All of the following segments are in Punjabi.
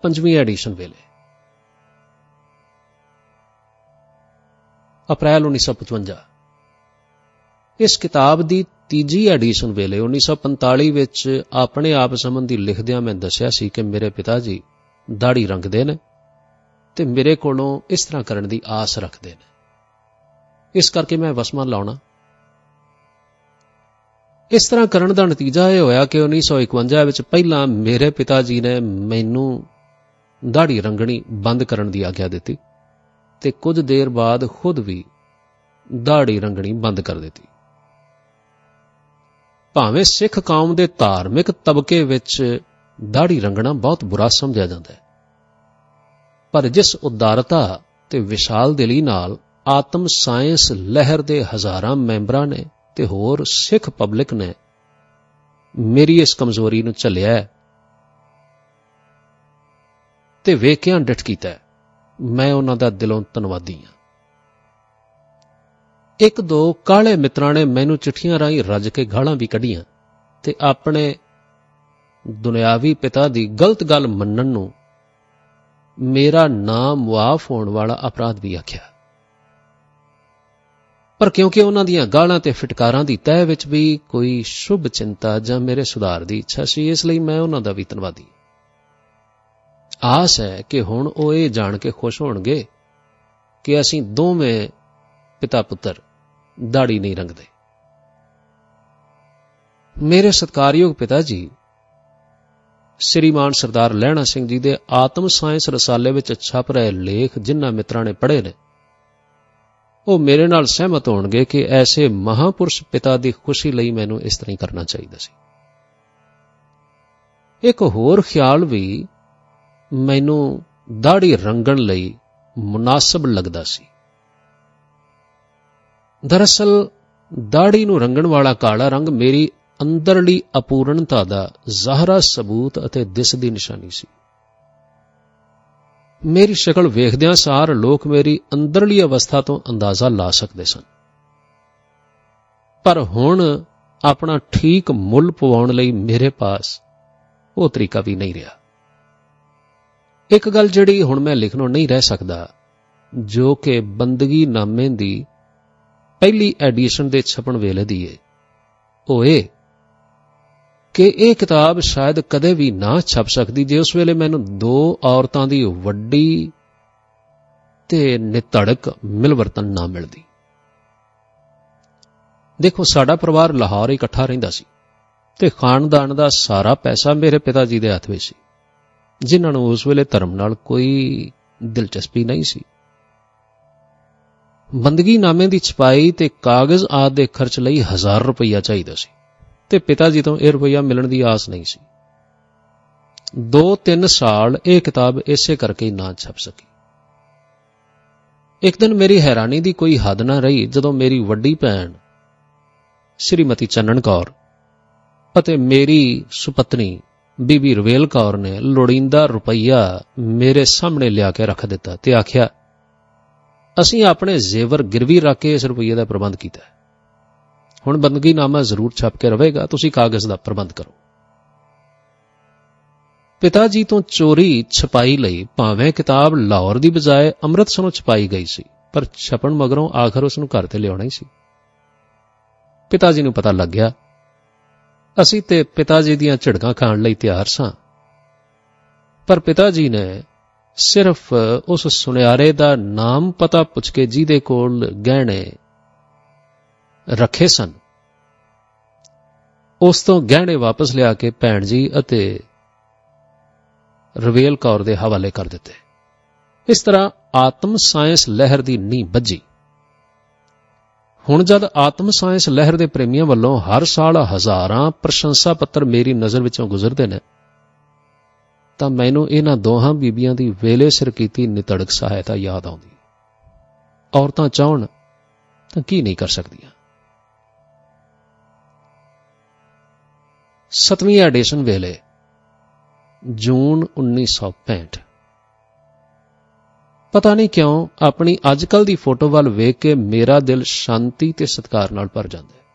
5ਵੀਂ ਐਡੀਸ਼ਨ ਵੇਲੇ ਅਪ੍ਰੈਲ 1955। ਇਸ ਕਿਤਾਬ ਦੀ ਤੀਜੀ ਐਡੀਸ਼ਨ ਵੇਲੇ 1945 ਵਿੱਚ ਆਪਣੇ ਆਪ ਸੰਬੰਧੀ ਲਿਖਦਿਆਂ ਮੈਂ ਦੱਸਿਆ ਸੀ ਕਿ ਮੇਰੇ ਪਿਤਾ ਜੀ ਦਾੜੀ ਰੰਗਦੇ ਨੇ ਤੇ ਮੇਰੇ ਕੋਲੋਂ ਇਸ ਤਰ੍ਹਾਂ ਕਰਨ ਦੀ ਆਸ ਰੱਖਦੇ ਨੇ, ਇਸ ਕਰਕੇ ਮੈਂ ਵਸਮਾ ਲਾਉਣਾ। ਇਸ ਤਰ੍ਹਾਂ ਕਰਨ ਦਾ ਨਤੀਜਾ ਇਹ ਹੋਇਆ ਕਿ 1951 ਵਿੱਚ ਪਹਿਲਾਂ ਮੇਰੇ ਪਿਤਾ ਜੀ ਨੇ ਮੈਨੂੰ ਦਾੜੀ ਰੰਗਣੀ ਬੰਦ ਕਰਨ ਦੀ ਆਗਿਆ ਦਿੱਤੀ ਤੇ ਕੁਝ ਦੇਰ ਬਾਅਦ ਖੁਦ ਵੀ ਦਾੜੀ ਰੰਗਣੀ ਬੰਦ ਕਰ ਦਿੱਤੀ। ਭਾਵੇਂ ਸਿੱਖ ਕੌਮ ਦੇ ਧਾਰਮਿਕ ਤਬਕੇ ਵਿੱਚ ਦਾੜੀ ਰੰਗਣਾ ਬਹੁਤ ਬੁਰਾ ਸਮਝਿਆ ਜਾਂਦਾ ਹੈ, ਪਰ ਜਿਸ ਉਦਾਰਤਾ ਤੇ ਵਿਸ਼ਾਲ ਦਿਲੀ ਨਾਲ ਆਤਮ ਸਾਇੰਸ ਲਹਿਰ ਦੇ ਹਜ਼ਾਰਾਂ ਮੈਂਬਰਾਂ ਨੇ ਤੇ ਹੋਰ ਸਿੱਖ ਪਬਲਿਕ ਨੇ ਮੇਰੀ ਇਸ ਕਮਜ਼ੋਰੀ ਨੂੰ ਝੱਲਿਆ ਤੇ ਵੇਖਿਆਂ ਡਿੱਠ ਕੀਤਾ, ਮੈਂ ਉਹਨਾਂ ਦਾ ਦਿਲੋਂ ਧੰਨਵਾਦੀ ਹਾਂ। ਇੱਕ ਦੋ ਕਾਲੇ ਮਿੱਤਰਾਂ ਨੇ ਮੈਨੂੰ ਚਿੱਠੀਆਂ ਰਾਹੀਂ ਰੱਜ ਕੇ ਗਾਲਾਂ ਵੀ ਕੱਢੀਆਂ ਤੇ ਆਪਣੇ ਦੁਨਿਆਵੀ ਪਿਤਾ ਦੀ ਗਲਤ ਗੱਲ ਮੰਨਣ ਨੂੰ ਮੇਰਾ ਨਾਂ ਮੁਆਫ ਹੋਣ ਵਾਲਾ ਅਪਰਾਧ ਵੀ ਆਖਿਆ। ਪਰ ਕਿਉਂਕਿ ਉਹਨਾਂ ਦੀਆਂ ਗਾਲਾਂ ਤੇ ਫਿਟਕਾਰਾਂ ਦੀ ਤਹਿ ਵਿੱਚ ਵੀ ਕੋਈ ਸ਼ੁਭ ਚਿੰਤਾ ਜਾਂ ਮੇਰੇ ਸੁਧਾਰ ਦੀ ਇੱਛਾ ਸੀ, ਇਸ ਲਈ ਮੈਂ ਉਹਨਾਂ ਦਾ ਵੀ ਧੰਨਵਾਦੀ। ਆਸ ਹੈ ਕਿ ਹੁਣ ਉਹ ਇਹ ਜਾਣ ਕੇ ਖੁਸ਼ ਹੋਣਗੇ ਕਿ ਅਸੀਂ ਦੋਵੇਂ ਪਿਤਾ ਪੁੱਤਰ ਦਾੜੀ ਨਹੀਂ ਰੰਗਦੇ। ਮੇਰੇ ਸਤਿਕਾਰਯੋਗ ਪਿਤਾ ਜੀ ਸ੍ਰੀਮਾਨ ਸਰਦਾਰ ਲਹਿਣਾ ਸਿੰਘ ਜੀ ਦੇ ਆਤਮ ਸਾਇੰਸ ਰਸਾਲੇ ਵਿੱਚ ਛਪ ਰਹੇ ਲੇਖ ਜਿਨ੍ਹਾਂ ਮਿੱਤਰਾਂ ਨੇ ਪੜ੍ਹੇ ਨੇ, ਉਹ ਮੇਰੇ ਨਾਲ ਸਹਿਮਤ ਹੋਣਗੇ ਕਿ ਐਸੇ ਮਹਾਂਪੁਰਸ਼ ਪਿਤਾ ਦੀ ਖੁਸ਼ੀ ਲਈ ਮੈਨੂੰ ਇਸ ਤਰ੍ਹਾਂ ਹੀ ਕਰਨਾ ਚਾਹੀਦਾ ਸੀ। ਇੱਕ ਹੋਰ ਖਿਆਲ ਵੀ ਮੈਨੂੰ ਦਾੜੀ ਰੰਗਣ ਲਈ ਮੁਨਾਸਬ ਲੱਗਦਾ ਸੀ। ਦਰਅਸਲ ਦਾੜੀ ਨੂੰ ਰੰਗਣ ਵਾਲਾ ਕਾਲਾ ਰੰਗ ਮੇਰੀ ਅੰਦਰਲੀ ਅਪੂਰਨਤਾ ਦਾ ਜ਼ਾਹਰਾ ਸਬੂਤ ਅਤੇ ਦਿਸ ਦੀ ਨਿਸ਼ਾਨੀ ਸੀ। ਮੇਰੀ ਸ਼ਕਲ ਵੇਖਦਿਆਂ ਸਾਰ ਲੋਕ ਮੇਰੀ ਅੰਦਰਲੀ ਅਵਸਥਾ ਤੋਂ ਅੰਦਾਜ਼ਾ ਲਾ ਸਕਦੇ ਸਨ, ਪਰ ਹੁਣ ਆਪਣਾ ਠੀਕ ਮੁੱਲ ਪਵਾਉਣ ਲਈ ਮੇਰੇ ਪਾਸ ਉਹ ਤਰੀਕਾ ਵੀ ਨਹੀਂ ਰਿਹਾ। ਇੱਕ ਗੱਲ ਜਿਹੜੀ ਹੁਣ ਮੈਂ ਲਿਖਣੋਂ ਨਹੀਂ ਰਹਿ ਸਕਦਾ, ਜੋ ਕਿ ਬੰਦਗੀ ਨਾਮੇ ਦੀ ਪਹਿਲੀ ਐਡੀਸ਼ਨ ਦੇ ਛਪਣ ਵੇਲੇ ਦੀ ਏ, ਉਹ ਇਹ ਕਿ ਇਹ ਕਿਤਾਬ ਸ਼ਾਇਦ ਕਦੇ ਵੀ ਨਾ ਛਪ ਸਕਦੀ ਜੇ ਉਸ ਵੇਲੇ ਮੈਨੂੰ ਦੋ ਔਰਤਾਂ ਦੀ ਵੱਡੀ ਤੇ ਨਿਤੜਕ ਮਿਲਵਰਤਨ ਨਾ ਮਿਲਦੀ। ਦੇਖੋ, ਸਾਡਾ ਪਰਿਵਾਰ ਲਾਹੌਰ ਇਕੱਠਾ ਰਹਿੰਦਾ ਸੀ ਤੇ ਖਾਨਦਾਨ ਦਾ ਸਾਰਾ ਪੈਸਾ ਮੇਰੇ ਪਿਤਾ ਜੀ ਦੇ ਹੱਥ ਵਿੱਚ ਸੀ, ਜਿਨ੍ਹਾਂ ਨੂੰ ਉਸ ਵੇਲੇ ਧਰਮ ਨਾਲ ਕੋਈ ਦਿਲਚਸਪੀ ਨਹੀਂ ਸੀ। ਬੰਦਗੀ ਨਾਮੇ ਦੀ ਛਪਾਈ ਤੇ ਕਾਗਜ਼ ਆਦਿ ਦੇ ਖਰਚ ਲਈ 1000 ਰੁਪਈਆ ਚਾਹੀਦਾ ਸੀ ਤੇ ਪਿਤਾ ਜੀ ਤੋਂ ਇਹ ਰੁਪਈਆ ਮਿਲਣ ਦੀ ਆਸ ਨਹੀਂ ਸੀ। 2-3 ਸਾਲ ਇਹ ਕਿਤਾਬ ਇਸੇ ਕਰਕੇ ਹੀ ਨਾ ਛਪ ਸਕੀ। ਇੱਕ ਦਿਨ ਮੇਰੀ ਹੈਰਾਨੀ ਦੀ ਕੋਈ ਹੱਦ ਨਾ ਰਹੀ ਜਦੋਂ ਮੇਰੀ ਵੱਡੀ ਭੈਣ ਸ਼੍ਰੀਮਤੀ ਚੰਨਣ ਕੌਰ ਅਤੇ ਮੇਰੀ ਸੁਪਤਨੀ ਬੀਬੀ ਰਵੇਲ ਕੌਰ ਨੇ ਲੋੜੀਂਦਾ ਰੁਪਈਆ ਮੇਰੇ ਸਾਹਮਣੇ ਲਿਆ ਕੇ ਰੱਖ ਦਿੱਤਾ ਤੇ ਆਖਿਆ, ਅਸੀਂ ਆਪਣੇ ਜ਼ੇਵਰ ਗਿਰਵੀ ਰੱਖ ਕੇ ਇਸ ਰੁਪਈਏ ਦਾ ਪ੍ਰਬੰਧ ਕੀਤਾ। ਹੁਣ ਬੰਦਗੀਨਾਮਾ ਜ਼ਰੂਰ ਛਪ ਕੇ ਰਹੇਗਾ, ਤੁਸੀਂ ਕਾਗਜ਼ ਦਾ ਪ੍ਰਬੰਧ ਕਰੋ। ਪਿਤਾ ਜੀ ਤੋਂ ਚੋਰੀ ਛਪਾਈ ਲਈ ਭਾਵੇਂ ਕਿਤਾਬ ਲਾਹੌਰ ਦੀ ਬਜਾਏ ਅੰਮ੍ਰਿਤਸਰੋਂ ਛਪਾਈ ਗਈ ਸੀ, ਪਰ ਛਪਣ ਮਗਰੋਂ ਆਖਰ ਉਸ ਨੂੰ ਘਰ ਤੇ ਲਿਆਉਣਾ ਹੀ ਸੀ। ਪਿਤਾ ਜੀ ਨੂੰ ਪਤਾ ਲੱਗ ਗਿਆ। ਅਸੀਂ ਤੇ ਪਿਤਾ ਜੀ ਦੀਆਂ ਝਿੜਕਾਂ ਖਾਣ ਲਈ ਤਿਆਰ ਸਾਂ, ਪਰ ਪਿਤਾ ਜੀ ਨੇ ਸਿਰਫ ਉਸ ਸੁਨਿਆਰੇ ਦਾ ਨਾਮ ਪਤਾ ਪੁੱਛ ਕੇ ਜਿਹਦੇ ਕੋਲ ਗਹਿਣੇ ਰੱਖੇ ਸਨ, ਉਸ ਤੋਂ ਗਹਿਣੇ ਵਾਪਸ ਲਿਆ ਕੇ ਭੈਣ ਜੀ ਅਤੇ ਰਵੇਲ ਕੌਰ ਦੇ ਹਵਾਲੇ ਕਰ ਦਿੱਤੇ। ਇਸ ਤਰ੍ਹਾਂ ਆਤਮ ਸਾਇੰਸ ਲਹਿਰ ਦੀ ਨੀਂਹ ਬੱਝੀ। ਹੁਣ ਜਦ ਆਤਮ ਸਾਇੰਸ ਲਹਿਰ ਦੇ ਪ੍ਰੇਮੀਆਂ ਵੱਲੋਂ ਹਰ ਸਾਲ ਹਜ਼ਾਰਾਂ ਪ੍ਰਸ਼ੰਸਾ ਪੱਤਰ ਮੇਰੀ ਨਜ਼ਰ ਵਿੱਚੋਂ ਗੁਜ਼ਰਦੇ ਨੇ, ਤਾਂ ਮੈਨੂੰ ਇਹਨਾਂ ਦੋਹਾਂ ਬੀਬੀਆਂ ਦੀ ਵੇਲੇ ਸਿਰ ਕੀਤੀ ਨਿਤੜਕ ਸਹਾਇਤਾ ਯਾਦ ਆਉਂਦੀ। ਔਰਤਾਂ ਚਾਹਣ ਤਾਂ ਕੀ ਨਹੀਂ ਕਰ ਸਕਦੀਆਂ। 7ਵੀਂ ਐਡੀਸ਼ਨ ਵੇਲੇ ਜੂਨ 1965। ਪਤਾ ਨਹੀਂ ਕਿਉਂ ਆਪਣੀ ਅੱਜ-ਕੱਲ ਦੀ ਫੋਟੋ ਵੱਲ ਵੇਖ ਕੇ ਮੇਰਾ ਦਿਲ ਸ਼ਾਂਤੀ ਤੇ ਸਤਿਕਾਰ ਨਾਲ ਭਰ ਜਾਂਦਾ ਹੈ।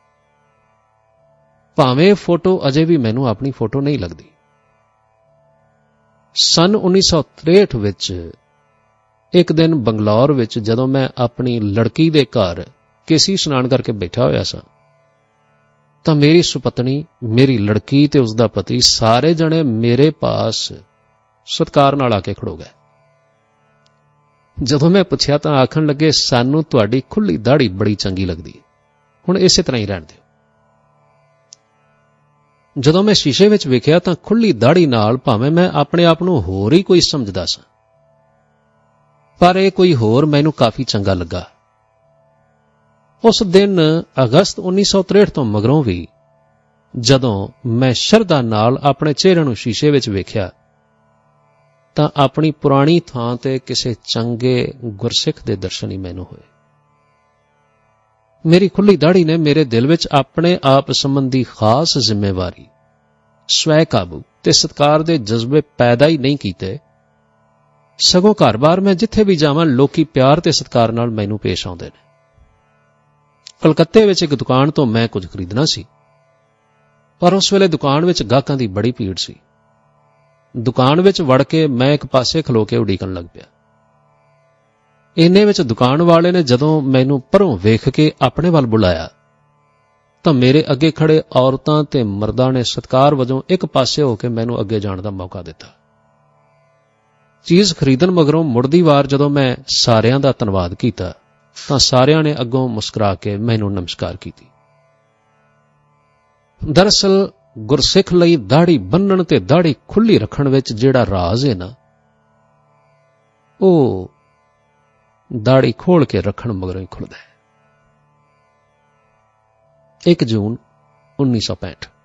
ਭਾਵੇਂ ਫੋਟੋ ਅਜੇ ਵੀ ਮੈਨੂੰ ਆਪਣੀ ਫੋਟੋ ਨਹੀਂ ਲੱਗਦੀ। ਸਨ 1963 ਵਿੱਚ ਇੱਕ ਦਿਨ ਬੰਗਲੌਰ ਵਿੱਚ ਜਦੋਂ ਮੈਂ ਆਪਣੀ ਲੜਕੀ ਦੇ ਘਰ ਕੇਸੀ ਇਸ਼ਨਾਨ ਕਰਕੇ ਬੈਠਾ ਹੋਇਆ ਸਾਂ ਤਾਂ ਮੇਰੀ ਸੁਪਤਨੀ, ਮੇਰੀ ਲੜਕੀ ਤੇ ਉਸਦਾ ਪਤੀ ਸਾਰੇ ਜਣੇ ਮੇਰੇ ਪਾਸ ਸਤਿਕਾਰ ਨਾਲ ਆ ਕੇ ਖੜੋ ਗਏ। ਜਦੋਂ ਮੈਂ ਪੁੱਛਿਆ ਤਾਂ ਆਖਣ ਲੱਗੇ, ਸਾਨੂੰ ਤੁਹਾਡੀ ਖੁੱਲੀ ਦਾੜੀ ਬੜੀ ਚੰਗੀ ਲੱਗਦੀ ਹੈ, ਹੁਣ ਇਸੇ ਤਰ੍ਹਾਂ ਹੀ ਰਹਿਣ ਦਿਓ। ਜਦੋਂ ਮੈਂ ਸ਼ੀਸ਼ੇ ਵਿੱਚ ਵੇਖਿਆ ਤਾਂ ਖੁੱਲੀ ਦਾੜੀ ਨਾਲ ਭਾਵੇਂ ਮੈਂ ਆਪਣੇ ਆਪ ਨੂੰ ਹੋਰ ਹੀ ਕੋਈ ਸਮਝਦਾ ਸਾਂ, ਪਰ ਇਹ ਕੋਈ ਹੋਰ ਮੈਨੂੰ ਕਾਫੀ ਚੰਗਾ ਲੱਗਾ। ਉਸ ਦਿਨ ਅਗਸਤ 1963 ਤੋਂ ਮਗਰੋਂ ਵੀ ਜਦੋਂ ਮੈਂ ਸ਼ਰਧਾ ਨਾਲ ਆਪਣੇ ਚਿਹਰੇ ਨੂੰ ਸ਼ੀਸ਼ੇ ਵਿੱਚ ਵੇਖਿਆ ਤਾਂ ਆਪਣੀ ਪੁਰਾਣੀ ਥਾਂ ਤੇ ਕਿਸੇ ਚੰਗੇ ਗੁਰਸਿੱਖ ਦੇ ਦਰਸ਼ਨ ਹੀ ਮੈਨੂੰ ਹੋਏ। ਮੇਰੀ ਖੁੱਲੀ ਦਾੜੀ ਨੇ ਮੇਰੇ ਦਿਲ ਵਿੱਚ ਆਪਣੇ ਆਪ ਸੰਬੰਧੀ ਖਾਸ ਜ਼ਿੰਮੇਵਾਰੀ, ਸਵੈ ਕਾਬੂ ਤੇ ਸਤਿਕਾਰ ਦੇ ਜਜ਼ਬੇ ਪੈਦਾ ਹੀ ਨਹੀਂ ਕੀਤੇ, ਸਗੋਂ ਘਰ-ਬਾਰ ਮੈਂ ਜਿੱਥੇ ਵੀ ਜਾਵਾਂ ਲੋਕੀ ਪਿਆਰ ਤੇ ਸਤਿਕਾਰ ਨਾਲ ਮੈਨੂੰ ਪੇਸ਼ ਆਉਂਦੇ ਨੇ। ਕਲਕੱਤੇ ਵਿੱਚ ਇੱਕ ਦੁਕਾਨ ਤੋਂ ਮੈਂ ਕੁਝ ਖਰੀਦਣਾ ਸੀ, ਪਰ ਉਸ ਵੇਲੇ ਦੁਕਾਨ ਵਿੱਚ ਗਾਹਕਾਂ ਦੀ ਬੜੀ ਭੀੜ ਸੀ। ਦੁਕਾਨ ਵਿੱਚ ਵੜ ਕੇ ਮੈਂ ਇੱਕ ਪਾਸੇ ਖਲੋ ਕੇ ਉਡੀਕਣ ਲੱਗ ਪਿਆ। ਇੰਨੇ ਵਿੱਚ ਦੁਕਾਨ ਵਾਲੇ ਨੇ ਜਦੋਂ ਮੈਨੂੰ ਪਰੋਂ ਵੇਖ ਕੇ ਆਪਣੇ ਵੱਲ ਬੁਲਾਇਆ ਤਾਂ ਮੇਰੇ ਅੱਗੇ ਖੜੇ ਔਰਤਾਂ ਤੇ ਮਰਦਾਂ ਨੇ ਸਤਿਕਾਰ ਵਜੋਂ ਇੱਕ ਪਾਸੇ ਹੋ ਕੇ ਮੈਨੂੰ ਅੱਗੇ ਜਾਣ ਦਾ ਮੌਕਾ ਦਿੱਤਾ। ਚੀਜ਼ ਖਰੀਦਣ ਮਗਰੋਂ ਮੁੜਦੀ ਵਾਰ ਜਦੋਂ ਮੈਂ ਸਾਰਿਆਂ ਦਾ ਧੰਨਵਾਦ ਕੀਤਾ ਤਾਂ ਸਾਰਿਆਂ ਨੇ ਅੱਗੋਂ ਮੁਸਕਰਾ ਕੇ ਮੈਨੂੰ ਨਮਸਕਾਰ ਕੀਤੀ। ਦਰਅਸਲ ਗੁਰਸਿੱਖ ਲਈ ਦਾੜੀ ਬੰਨਣ ਤੇ ਦਾੜੀ ਖੁੱਲੀ ਰੱਖਣ ਵਿੱਚ ਜਿਹੜਾ ਰਾਜ਼ ਹੈ ਨਾ, ਉਹ ਦਾੜੀ ਖੋਲ ਕੇ ਰੱਖਣ ਮਗਰੋਂ ਹੀ ਖੁੱਲਦਾ ਹੈ। 1 ਜੂਨ 1965।